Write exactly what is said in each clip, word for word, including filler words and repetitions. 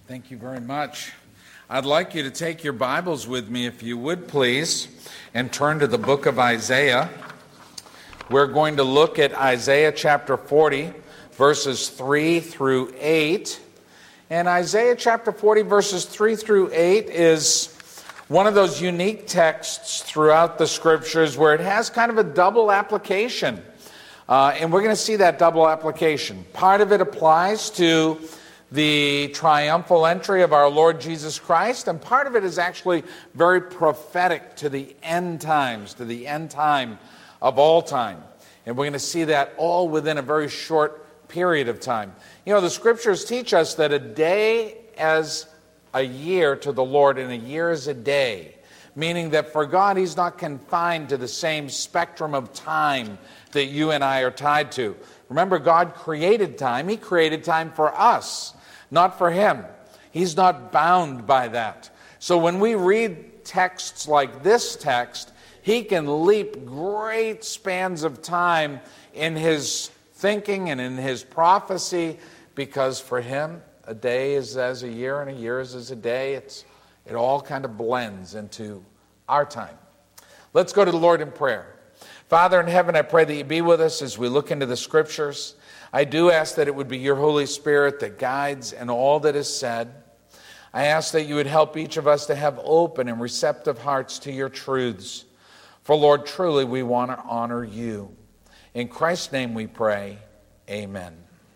Thank you very much. I'd like you to take your Bibles with me, if you would please, and turn to the book of Isaiah. We're going to look at Isaiah chapter forty, verses three through eight. And Isaiah chapter forty, verses three through eight is one of those unique texts throughout the Scriptures where it has kind of a double application. Uh, and we're going to see that double application. Part of it applies to the triumphal entry of our Lord Jesus Christ, and part of it is actually very prophetic to the end times, to the end time of all time. And we're going to see that all within a very short period of time. You know, the Scriptures teach us that a day as a year to the Lord, and a year as a day, meaning that for God, He's not confined to the same spectrum of time that you and I are tied to. Remember, God created time. He created time for us, not for Him. He's not bound by that. So when we read texts like this text, He can leap great spans of time in His thinking and in His prophecy, because for Him, a day is as a year and a year is as a day. It's, it all kind of blends into our time. Let's go to the Lord in prayer. Father in heaven, I pray that You be with us as we look into the Scriptures. I do ask that it would be Your Holy Spirit that guides in all that is said. I ask that You would help each of us to have open and receptive hearts to Your truths. For Lord, truly we want to honor You. In Christ's name we pray, amen.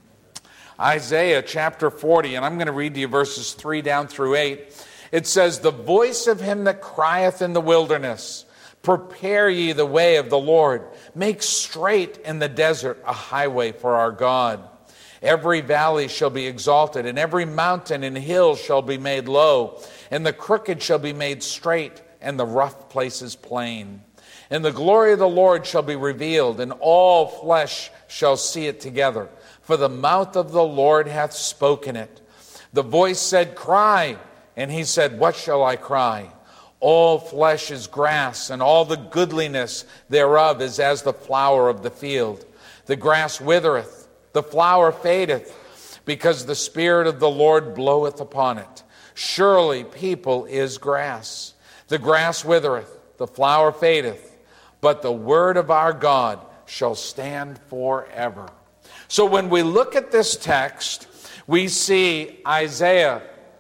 Isaiah chapter forty, and I'm going to read to you verses three down through eight. It says, "The voice of him that crieth in the wilderness, prepare ye the way of the Lord. Make straight in the desert a highway for our God. Every valley shall be exalted, and every mountain and hill shall be made low, and the crooked shall be made straight, and the rough places plain. And the glory of the Lord shall be revealed, and all flesh shall see it together. For the mouth of the Lord hath spoken it. The voice said, Cry. And He said, What shall I cry? All flesh is grass, and all the goodliness thereof is as the flower of the field. The grass withereth, the flower fadeth, because the Spirit of the Lord bloweth upon it. Surely people is grass. The grass withereth, the flower fadeth, but the word of our God shall stand forever." So when we look at this text, we see Isaiah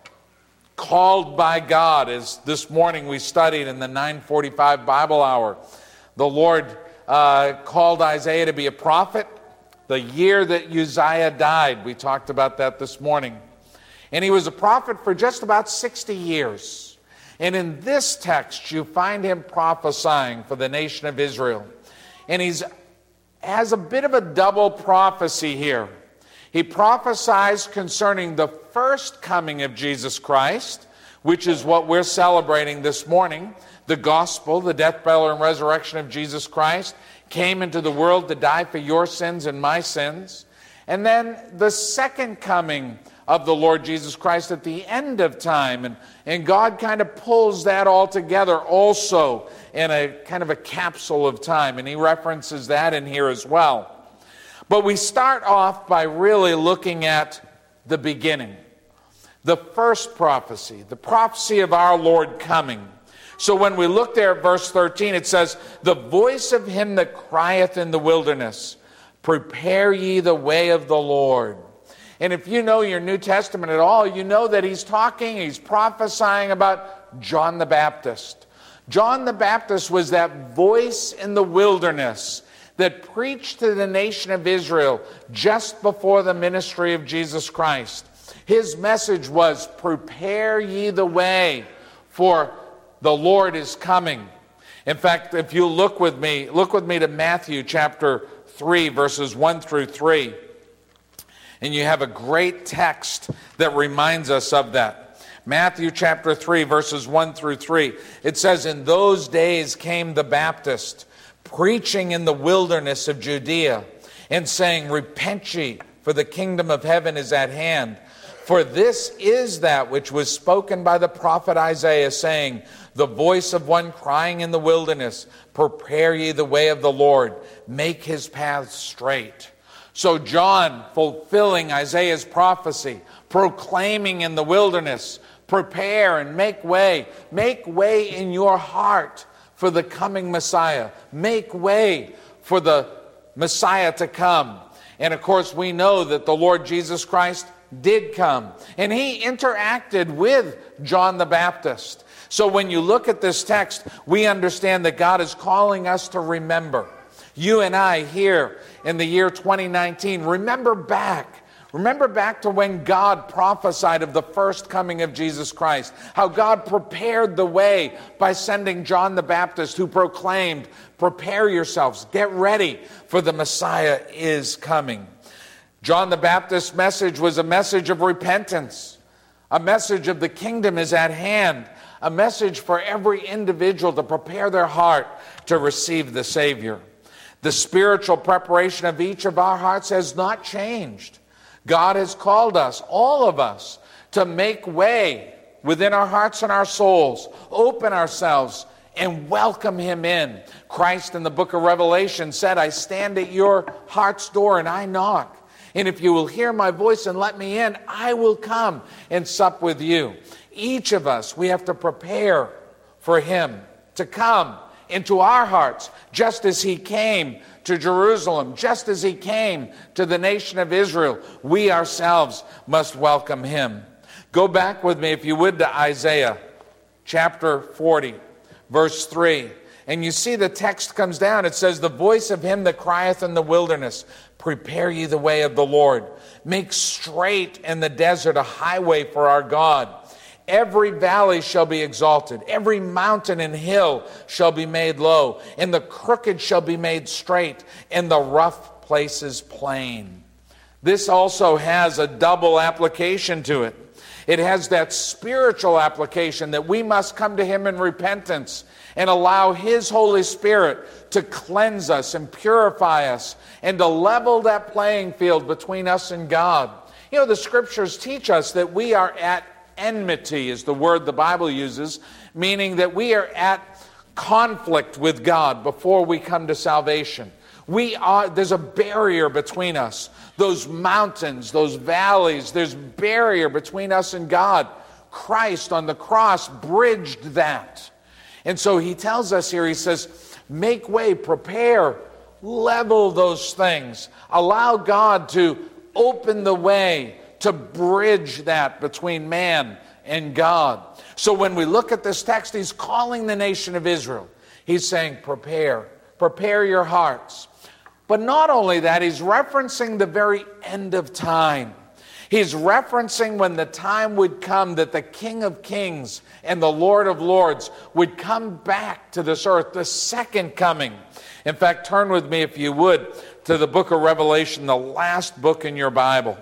called by God, as this morning we studied in the nine forty-five Bible hour. The Lord uh, called Isaiah to be a prophet the year that Uzziah died. We talked about that this morning. And he was a prophet for just about sixty years. And in this text, you find him prophesying for the nation of Israel. And he's has a bit of a double prophecy here. He prophesies concerning the first coming of Jesus Christ, which is what we're celebrating this morning. The gospel, the death, burial, and resurrection of Jesus Christ, came into the world to die for your sins and my sins. And then the second coming of the Lord Jesus Christ at the end of time. And, and God kind of pulls that all together also in a kind of a capsule of time. And He references that in here as well. But we start off by really looking at the beginning. The first prophecy, the prophecy of our Lord coming. So when we look there at verse thirteen, it says, "The voice of him that crieth in the wilderness, prepare ye the way of the Lord." And if you know your New Testament at all, you know that he's talking, he's prophesying about John the Baptist. John the Baptist was that voice in the wilderness that preached to the nation of Israel just before the ministry of Jesus Christ. His message was, prepare ye the way, for the Lord is coming. In fact, if you look with me, look with me to Matthew chapter three, verses one through three. And you have a great text that reminds us of that. Matthew chapter three, verses one through three. It says, "In those days came the Baptist, preaching in the wilderness of Judea, and saying, Repent ye, for the kingdom of heaven is at hand. For this is that which was spoken by the prophet Isaiah, saying, The voice of one crying in the wilderness, Prepare ye the way of the Lord, make his paths straight. So John, fulfilling Isaiah's prophecy, proclaiming in the wilderness, prepare and make way. Make way in your heart for the coming Messiah. Make way for the Messiah to come. And of course, we know that the Lord Jesus Christ did come. And he interacted with John the Baptist. So when you look at this text, we understand that God is calling us to remember. You and I here in the year twenty nineteen, remember back. Remember back to when God prophesied of the first coming of Jesus Christ. How God prepared the way by sending John the Baptist, who proclaimed, prepare yourselves, get ready, for the Messiah is coming. John the Baptist's message was a message of repentance, a message of the kingdom is at hand, a message for every individual to prepare their heart to receive the Savior. The spiritual preparation of each of our hearts has not changed. God has called us, all of us, to make way within our hearts and our souls, open ourselves, and welcome him in. Christ in the book of Revelation said, I stand at your heart's door and I knock. And if you will hear my voice and let me in, I will come and sup with you. Each of us, we have to prepare for him to come into our hearts, just as he came to Jerusalem, just as he came to the nation of Israel. We ourselves must welcome him. Go back with me, if you would, to Isaiah chapter forty, verse three. And you see the text comes down. It says, the voice of him that crieth in the wilderness, prepare ye the way of the Lord. Make straight in the desert a highway for our God. Every valley shall be exalted. Every mountain and hill shall be made low. And the crooked shall be made straight. And the rough places plain. This also has a double application to it. It has that spiritual application that we must come to him in repentance and allow his Holy Spirit to cleanse us and purify us and to level that playing field between us and God. You know, the scriptures teach us that we are at enmity, is the word the Bible uses, meaning that we are at conflict with God before we come to salvation. We are, there's a barrier between us. Those mountains, those valleys, there's barrier between us and God. Christ on the cross bridged that. And so he tells us here, he says, make way, prepare, level those things. Allow God to open the way to bridge that between man and God. So when we look at this text, he's calling the nation of Israel. He's saying, prepare, prepare your hearts. But not only that, he's referencing the very end of time. He's referencing when the time would come that the King of Kings and the Lord of Lords would come back to this earth, the second coming. In fact, turn with me, if you would, to the book of Revelation, the last book in your Bible.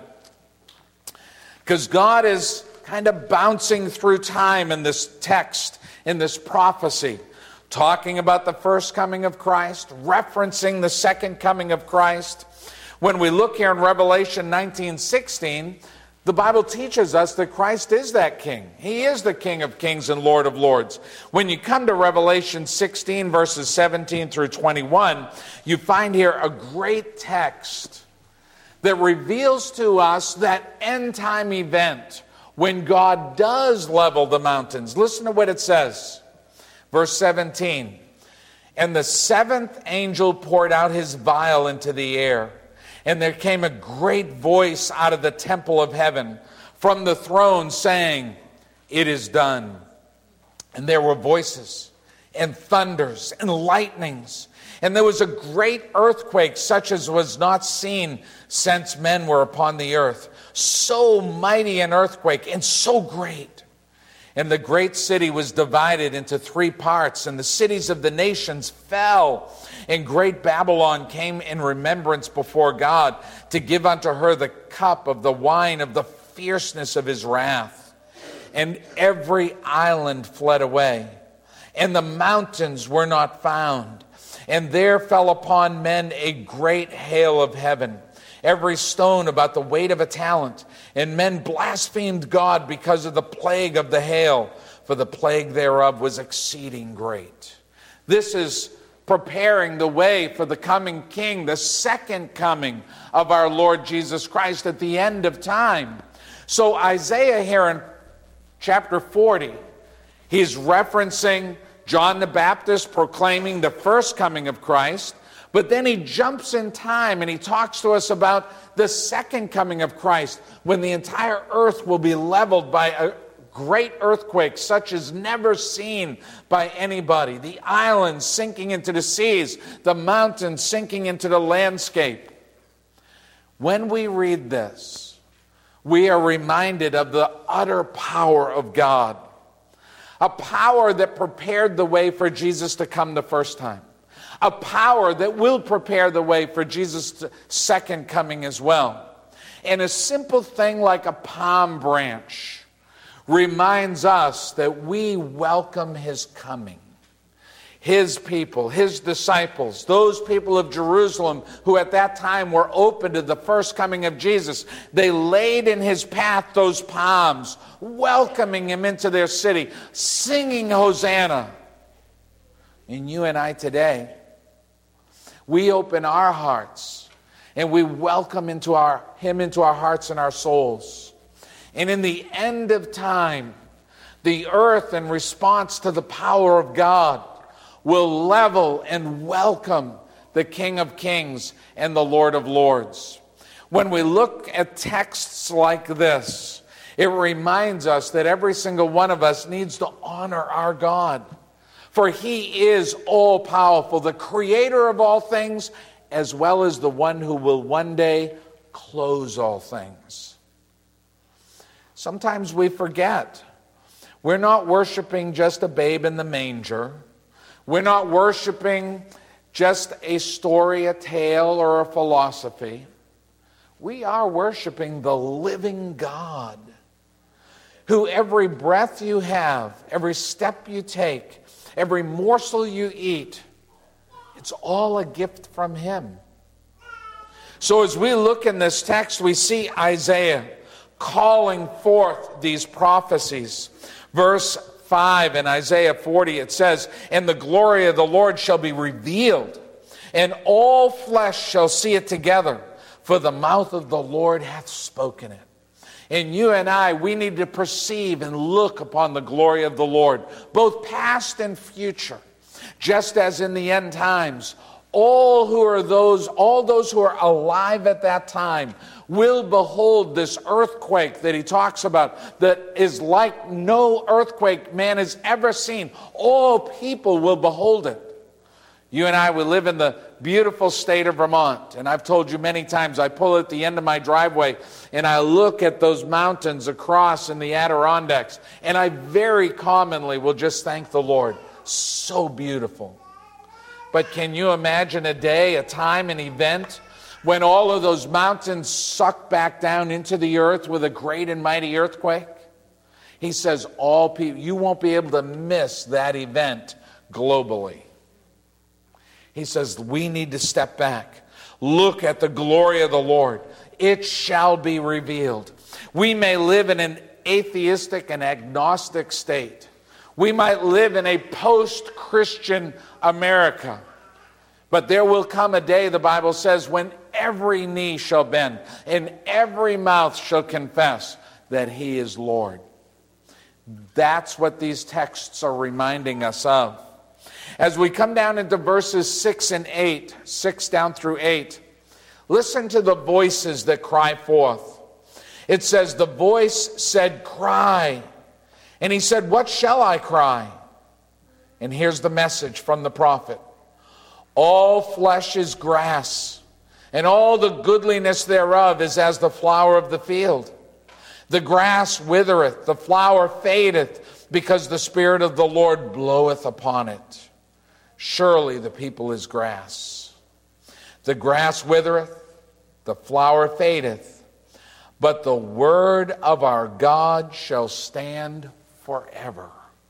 Because God is kind of bouncing through time in this text, in this prophecy, talking about the first coming of Christ, referencing the second coming of Christ. When we look here in Revelation nineteen sixteen, the Bible teaches us that Christ is that King. He is the King of Kings and Lord of Lords. When you come to Revelation sixteen, verses seventeen through twenty-one, you find here a great text that reveals to us that end-time event when God does level the mountains. Listen to what it says. Verse seventeen, and the seventh angel poured out his vial into the air, and there came a great voice out of the temple of heaven from the throne saying, it is done. And there were voices and thunders and lightnings. And there was a great earthquake, such as was not seen since men were upon the earth. So mighty an earthquake and so great. And the great city was divided into three parts, and the cities of the nations fell. And great Babylon came in remembrance before God to give unto her the cup of the wine of the fierceness of his wrath. And every island fled away, and the mountains were not found. And there fell upon men a great hail of heaven, every stone about the weight of a talent. And men blasphemed God because of the plague of the hail, for the plague thereof was exceeding great. This is preparing the way for the coming King, the second coming of our Lord Jesus Christ at the end of time. So Isaiah here in chapter forty, he's referencing John the Baptist proclaiming the first coming of Christ, but then he jumps in time and he talks to us about the second coming of Christ, when the entire earth will be leveled by a great earthquake such as never seen by anybody. The islands sinking into the seas, the mountains sinking into the landscape. When we read this, we are reminded of the utter power of God. A power that prepared the way for Jesus to come the first time. A power that will prepare the way for Jesus' second coming as well. And a simple thing like a palm branch reminds us that we welcome his coming. His people, his disciples, those people of Jerusalem who at that time were open to the first coming of Jesus, they laid in his path those palms, welcoming him into their city, singing Hosanna. And you and I today, we open our hearts and we welcome into our, him into our hearts and our souls. And in the end of time, the earth, in response to the power of God, will level and welcome the King of Kings and the Lord of Lords. When we look at texts like this, it reminds us that every single one of us needs to honor our God. For he is all-powerful, the creator of all things, as well as the one who will one day close all things. Sometimes we forget. We're not worshiping just a babe in the manger. We're not worshiping just a story, a tale, or a philosophy. We are worshiping the living God, who every breath you have, every step you take, every morsel you eat, it's all a gift from him. So as we look in this text, we see Isaiah calling forth these prophecies. Verse five in Isaiah forty, it says, "And the glory of the Lord shall be revealed, and all flesh shall see it together, for the mouth of the Lord hath spoken it." And you and I, we need to perceive and look upon the glory of the Lord, both past and future, just as in the end times. All who are those, all those who are alive at that time will behold this earthquake that he talks about, that is like no earthquake man has ever seen. All people will behold it. You and I, we live in the beautiful state of Vermont, and I've told you many times, I pull at the end of my driveway and I look at those mountains across in the Adirondacks, and I very commonly will just thank the Lord. So beautiful. But can you imagine a day, a time, an event when all of those mountains suck back down into the earth with a great and mighty earthquake? He says all people, you won't be able to miss that event globally. He says we need to step back. Look at the glory of the Lord. It shall be revealed. We may live in an atheistic and agnostic state. We might live in a post-Christian America. But there will come a day, the Bible says, when every knee shall bend and every mouth shall confess that he is Lord. That's what these texts are reminding us of. As we come down into verses six and eight, six down through eight, listen to the voices that cry forth. It says, the voice said, "Cry." And he said, "What shall I cry?" And here's the message from the prophet. "All flesh is grass, and all the goodliness thereof is as the flower of the field. The grass withereth, the flower fadeth, because the Spirit of the Lord bloweth upon it. Surely the people is grass. The grass withereth, the flower fadeth, but the word of our God shall stand forever."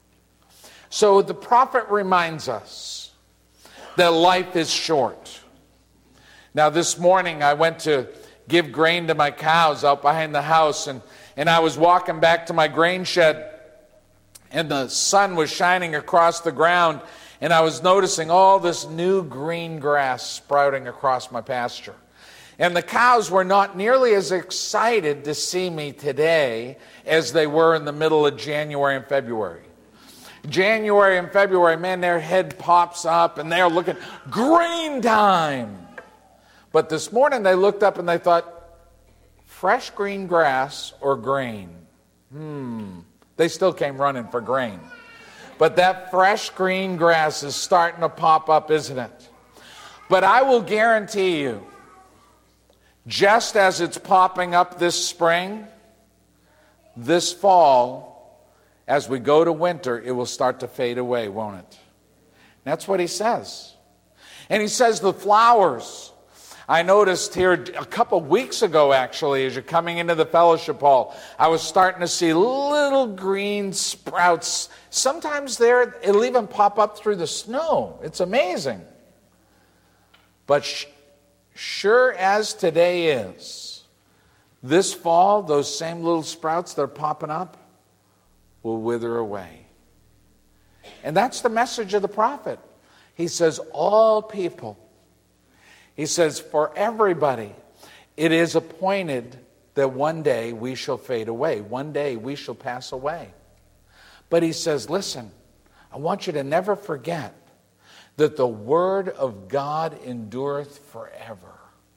So the prophet reminds us that life is short. Now this morning I went to give grain to my cows out behind the house, and, and I was walking back to my grain shed, and the sun was shining across the ground, And I was noticing all this new green grass sprouting across my pasture. And the cows were not nearly as excited to see me today as they were in the middle of January and February. January and February, man, their head pops up and they're looking, grain time. But this morning they looked up and they thought, fresh green grass or grain? Hmm. They still came running for grain. But that fresh green grass is starting to pop up, isn't it? But I will guarantee you, just as it's popping up this spring, this fall, as we go to winter, it will start to fade away, won't it? That's what he says. And he says the flowers. I noticed here a couple weeks ago, actually, as you're coming into the fellowship hall, I was starting to see little green sprouts. Sometimes there, it'll even pop up through the snow. It's amazing. But sh- sure as today is, this fall, those same little sprouts that are popping up will wither away. And that's the message of the prophet. He says, all people, he says, for everybody, it is appointed that one day we shall fade away. One day we shall pass away. But he says, listen, I want you to never forget that the word of God endureth forever.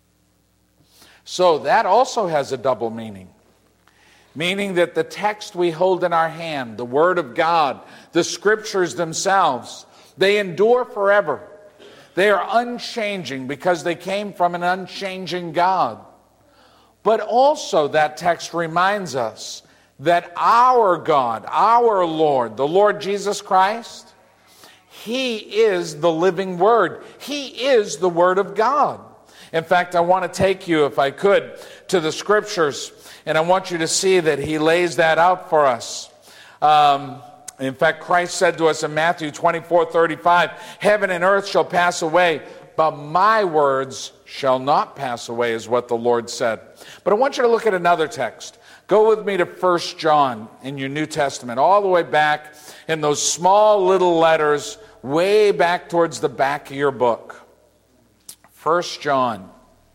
So that also has a double meaning. Meaning that the text we hold in our hand, the word of God, the scriptures themselves, they endure forever. They are unchanging because they came from an unchanging God. But also that text reminds us that our God, our Lord, the Lord Jesus Christ, He is the living Word. He is the Word of God. In fact, I want to take you, if I could, to the Scriptures, and I want you to see that He lays that out for us. Um... In fact, Christ said to us in Matthew twenty-four thirty-five, heaven and earth shall pass away, but my words shall not pass away, is what the Lord said. But I want you to look at another text. Go with me to First John in your New Testament, all the way back in those small little letters, way back towards the back of your book. First John.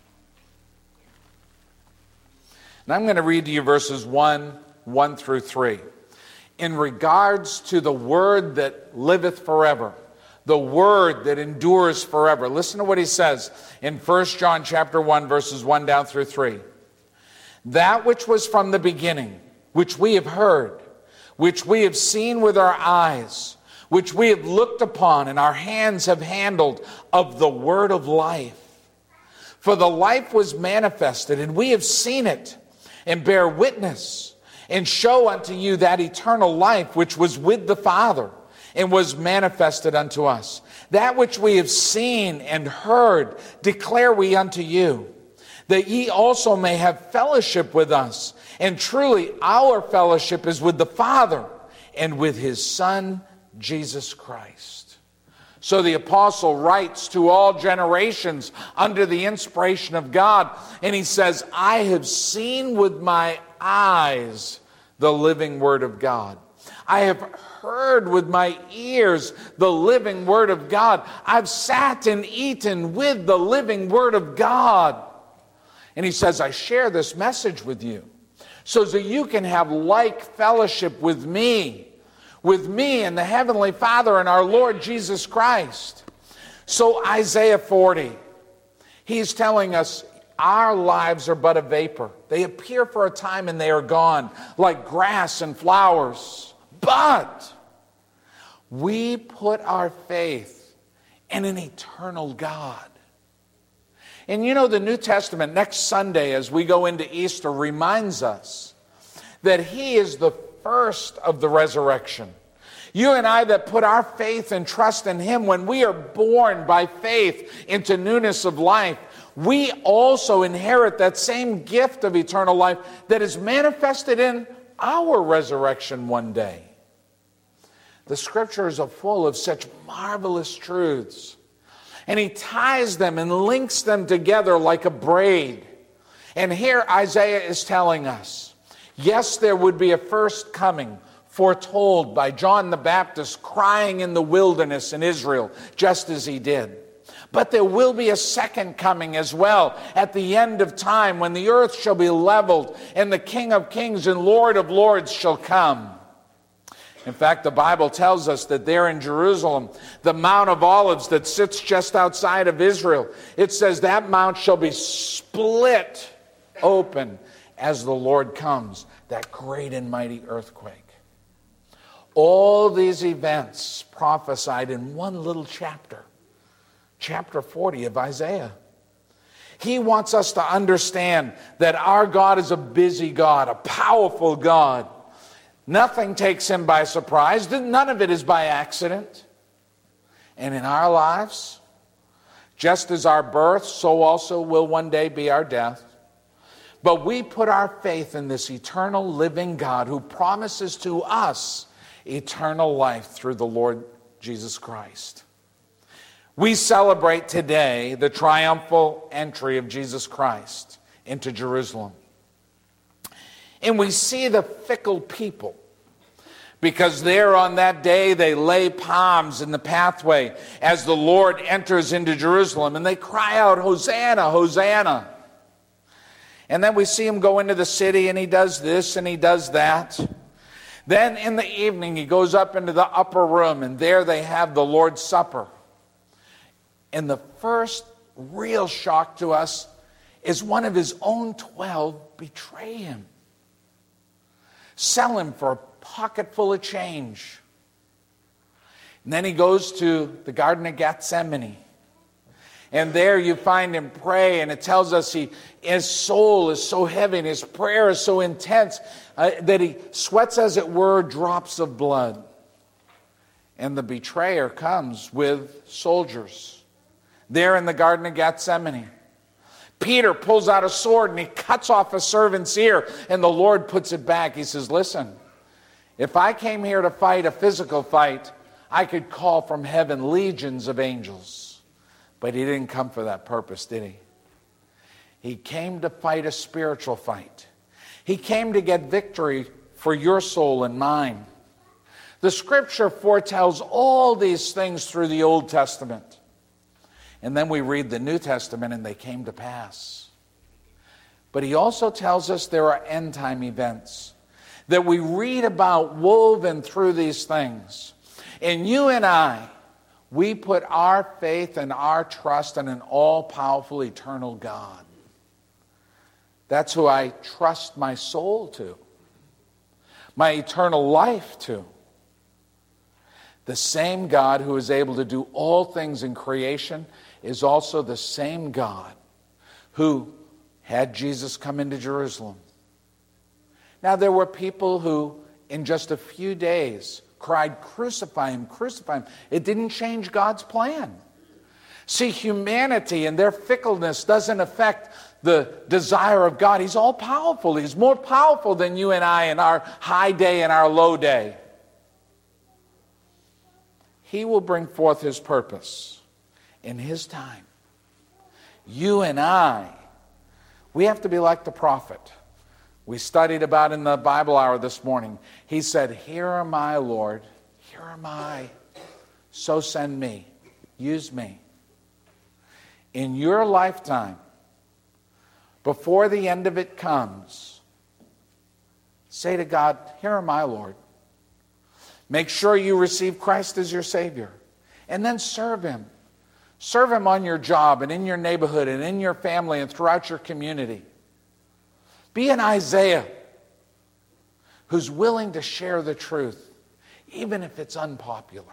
And I'm going to read to you verses one, one through three. In regards to the word that liveth forever, the word that endures forever. Listen to what he says in First John chapter one, verses one down through three. That which was from the beginning, which we have heard, which we have seen with our eyes, which we have looked upon and our hands have handled, of the word of life. For the life was manifested, and we have seen it, and bear witness, and show unto you that eternal life which was with the Father and was manifested unto us. That which we have seen and heard declare we unto you, that ye also may have fellowship with us. And truly our fellowship is with the Father and with His Son, Jesus Christ. So the apostle writes to all generations under the inspiration of God, and he says, I have seen with my eyes the living word of God. I have heard with my ears the living word of God. I've sat and eaten with the living word of God. And he says, I share this message with you so that you can have like fellowship with me, with me and the Heavenly Father and our Lord Jesus Christ. So Isaiah forty, he's telling us, our lives are but a vapor. They appear for a time and they are gone, like grass and flowers. But we put our faith in an eternal God. And you know, the New Testament next Sunday as we go into Easter reminds us that He is the first of the resurrection. You and I that put our faith and trust in Him, when we are born by faith into newness of life, we also inherit that same gift of eternal life that is manifested in our resurrection one day. The Scriptures are full of such marvelous truths. And he ties them and links them together like a braid. And here Isaiah is telling us, yes, there would be a first coming foretold by John the Baptist crying in the wilderness in Israel, just as he did. But there will be a second coming as well at the end of time, when the earth shall be leveled and the King of Kings and Lord of Lords shall come. In fact, the Bible tells us that there in Jerusalem, the Mount of Olives that sits just outside of Israel, it says that mount shall be split open as the Lord comes, that great and mighty earthquake. All these events prophesied in one little chapter, chapter forty of Isaiah. He wants us to understand that our God is a busy God, a powerful God. Nothing takes him by surprise. None of it is by accident. And in our lives, just as our birth, so also will one day be our death. But we put our faith in this eternal living God who promises to us eternal life through the Lord Jesus Christ. We celebrate today the triumphal entry of Jesus Christ into Jerusalem. And we see the fickle people, because there on that day they lay palms in the pathway as the Lord enters into Jerusalem, and they cry out, "Hosanna, Hosanna." And then we see him go into the city, and he does this and he does that. Then in the evening he goes up into the upper room, and there they have the Lord's Supper. And the first real shock to us is one of his own twelve betray him. Sell him for a pocket full of change. And then he goes to the Garden of Gethsemane. And there you find him pray, and it tells us he, his soul is so heavy and his prayer is so intense uh, that he sweats, as it were, drops of blood. And the betrayer comes with soldiers there in the Garden of Gethsemane. Peter pulls out a sword and he cuts off a servant's ear, and the Lord puts it back. He says, "Listen, if I came here to fight a physical fight, I could call from heaven legions of angels." But he didn't come for that purpose, did he? He came to fight a spiritual fight. He came to get victory for your soul and mine. The Scripture foretells all these things through the Old Testament. And then we read the New Testament, and they came to pass. But he also tells us there are end-time events that we read about woven through these things. And you and I, we put our faith and our trust in an all-powerful, eternal God. That's who I trust my soul to, my eternal life to. The same God who is able to do all things in creation is also the same God who had Jesus come into Jerusalem. Now, there were people who, in just a few days, cried, "Crucify him, crucify him." It didn't change God's plan. See, humanity and their fickleness doesn't affect the desire of God. He's all-powerful. He's more powerful than you and I in our high day and our low day. He will bring forth his purpose in his time. You and I, we have to be like the prophet we studied about in the Bible hour this morning. He said, "Here am I, Lord. Here am I. So send me. Use me." In your lifetime, before the end of it comes, say to God, "Here am I, Lord." Make sure you receive Christ as your Savior. And then serve him. Serve him on your job and in your neighborhood and in your family and throughout your community. Be an Isaiah who's willing to share the truth, even if it's unpopular.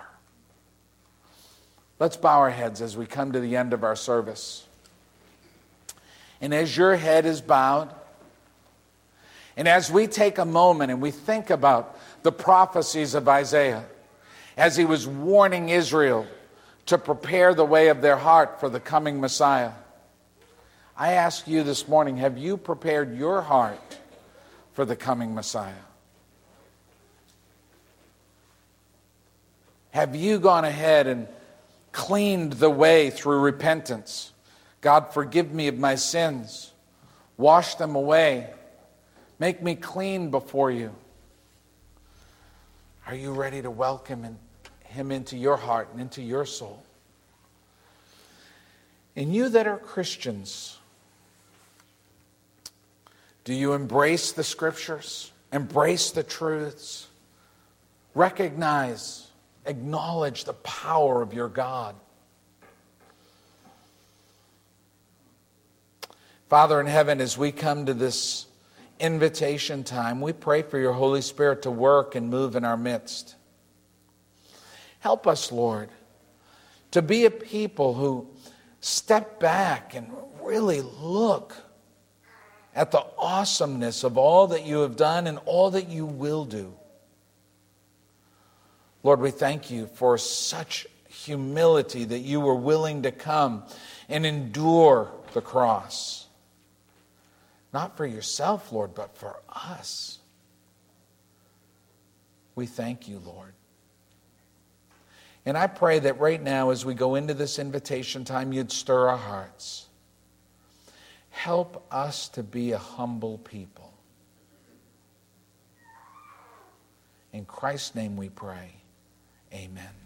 Let's bow our heads as we come to the end of our service. And as your head is bowed, and as we take a moment and we think about the prophecies of Isaiah, as he was warning Israel to prepare the way of their heart for the coming Messiah, I ask you this morning, have you prepared your heart for the coming Messiah? Have you gone ahead and cleaned the way through repentance? God, forgive me of my sins. Wash them away. Make me clean before you. Are you ready to welcome him into your heart and into your soul? And you that are Christians, do you embrace the Scriptures? Embrace the truths? Recognize, acknowledge the power of your God? Father in heaven, as we come to this invitation time, we pray for your Holy Spirit to work and move in our midst. Help us, Lord, to be a people who step back and really look at the awesomeness of all that you have done and all that you will do. Lord, we thank you for such humility that you were willing to come and endure the cross. Not for yourself, Lord, but for us. We thank you, Lord. And I pray that right now, as we go into this invitation time, you'd stir our hearts. Help us to be a humble people. In Christ's name we pray. Amen.